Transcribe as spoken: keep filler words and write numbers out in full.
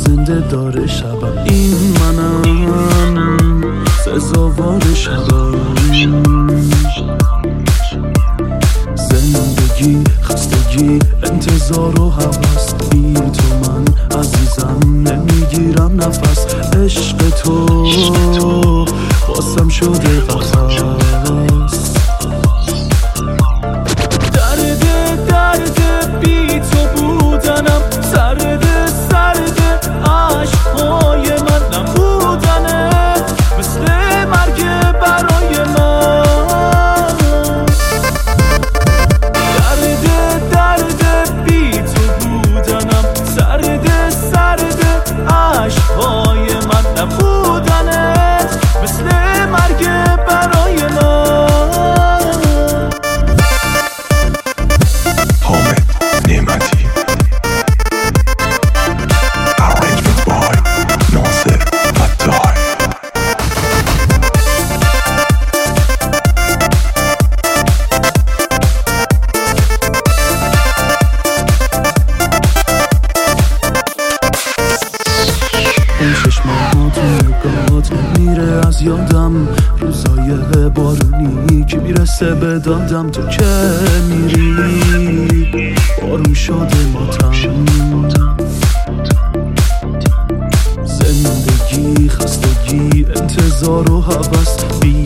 زنده داره شبم، این منم سزاوار شبم. زندگی، خستگی، انتظار و هوس، بی تو من عزیزم نمیگیرم نفس. عشق تو واسم شده قفس. درد درد بی تو بودنم، سرد سرد عشقهای من نبودنه، مثل مرگ برای من. درد درد بی تو بودنم، سرد سرد عشقهای من نبودنه، مثل مرگ برای من. حامد نعمتی. Arrangement by ناصر فتاحی. این چشمات نگات میره از یادم، روزای بارونی که میرسه به دادم. تو که میری بارون شده ماتم. زندگی، خستگی، انتظار و هوس، بی